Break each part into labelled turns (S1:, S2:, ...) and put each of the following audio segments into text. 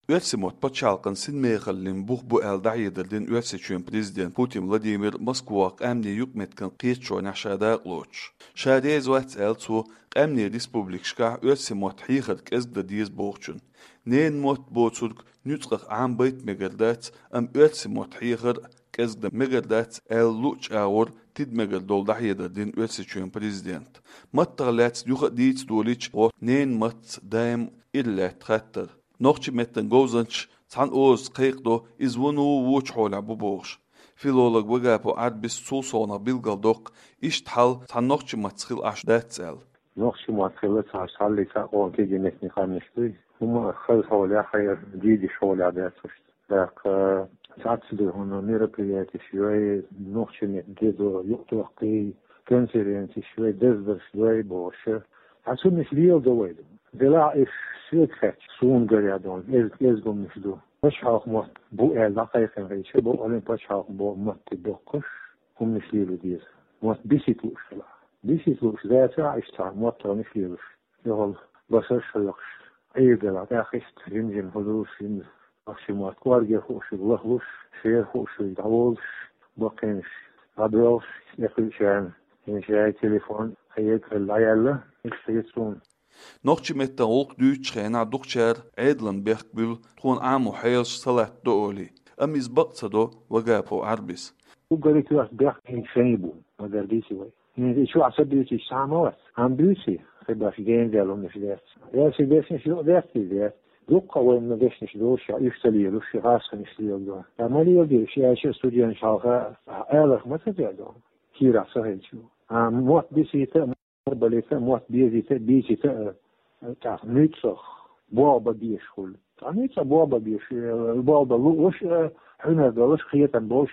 S1: Üetsimot paçalqan sinmeğallin bu elde yedildin üetseçün prezident Putin Vladimir Moskvaq ämni yükmetken qiyetço naşada qloç. Şadez vatsel su ämni respublikşka üetsimot hiyxat kezda diz boğçun. Nen mot boçurk nütsqaq am bayt megerdat am üetsimot hiyxar kezda megerdat el luç ağır tidmeger doldah yedildin üetseçün prezident. Mattağlat yuqa diç doliç o nen mat daim illa txattar. Noqçi metten gozanç tan oz qeyqdo izvunu vuç hola bu boğş. Filolog vagapo arbis sulsona bilgaldoq işthal tan noqçi matskil aşdatsel.
S2: Noqçi matskil sarsalisa onke genetni qarnıştı. Huma xal hola hayır didi hola datsoş. Так, сацды он мероприятие швей ночне дедо юктуакты конференции швей дездер швей боше. Асун швил довайду. Дела иш швейцарч сун горядон ezgom nişdu. Paşaq mot bu elde qayqan reyçe bu olin paşaq bu mot dokkuş hum nişlilu diyor. Mot bisituşla. Bisituş zaten işte mot nişlilu. Yol basar şalaq. Aydela taxist rimjin hulusin Akşamat kvarge hoşu lahluş, şehir hoşu davulş, bakınş, radyoş, yakışan, inşaat telefon, hayat layarlı, işleysun.
S1: Noqçi metten olq düç xena duqçar edlan bekbül tuğun amu hayals salat dooli. Amiz baqsado vagapo arbis.
S2: Bu gerekiyor bekbün şeyi bu, madardisi var. Yani şu asabiyeti samavat, ambiysi, khibaş genzel onu şiddet. Ya şiddetin şu dersi. Yokka oyunla geçmiş doğuşa yükseliyor, şu hasın işliyor. Amali yok şey aşı stüdyon şalga aylık masajıydı. Kira sahilçi. Muat bisite, balete, muat bizite, bizite ta nütsoh. Boğaba bir şul. Tanıtsa boğaba bir şey. Boğaba luş, hüner dalış kıyatan boş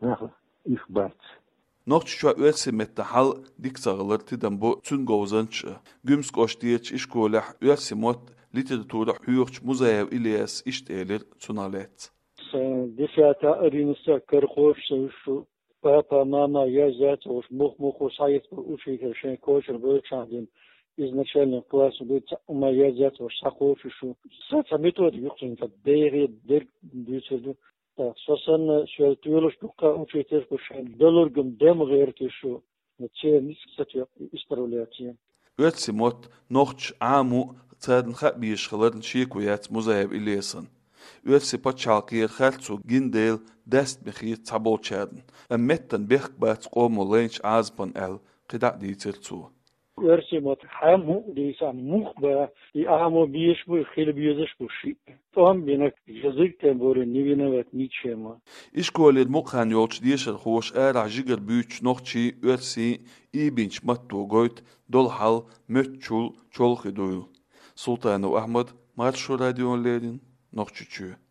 S2: ihbat.
S1: Noqçi şu üetsimette hal diksağılır tidan bu tün gozanç. Gümskoş diyeç işkolah üetsimot literatura hüyuqç muzayev İlyas iştelir sunalet.
S3: Difata arinisa karxoş şu papa mama yazat oş muh sayet учитель шен коучер бөлчандин изначально класс быть ума yazat oş sakhoş şu satsa metod yoksun da değeri dürtüldü. Sosan şöyle şuka учитель bu şen dolurgum demgert şu çenis satıyor istarolatiye.
S1: Üetsimot noqç amu tsadın xabiyişxıların şiikuyat muzayev İlyasın. Üetsi paçalqiyir xaltsu gindel dest bixi tabolçadın. Ammetten bexbat qomu lenç azpan el qida diyitirtsu.
S3: Üetsimot hamu deysan muhba amu biyeş bu xil biyeziş bu şi. Tam binek yazık tembori nivinevet niçema.
S1: İşkolir muqan yolç diyişir xoş era jigir büyç noqçi üetsi ibinç mattu goyt dolhal mötçul çolxiduyu. Sultanu Ahmed Marşu Radyo'nun noqçuçu.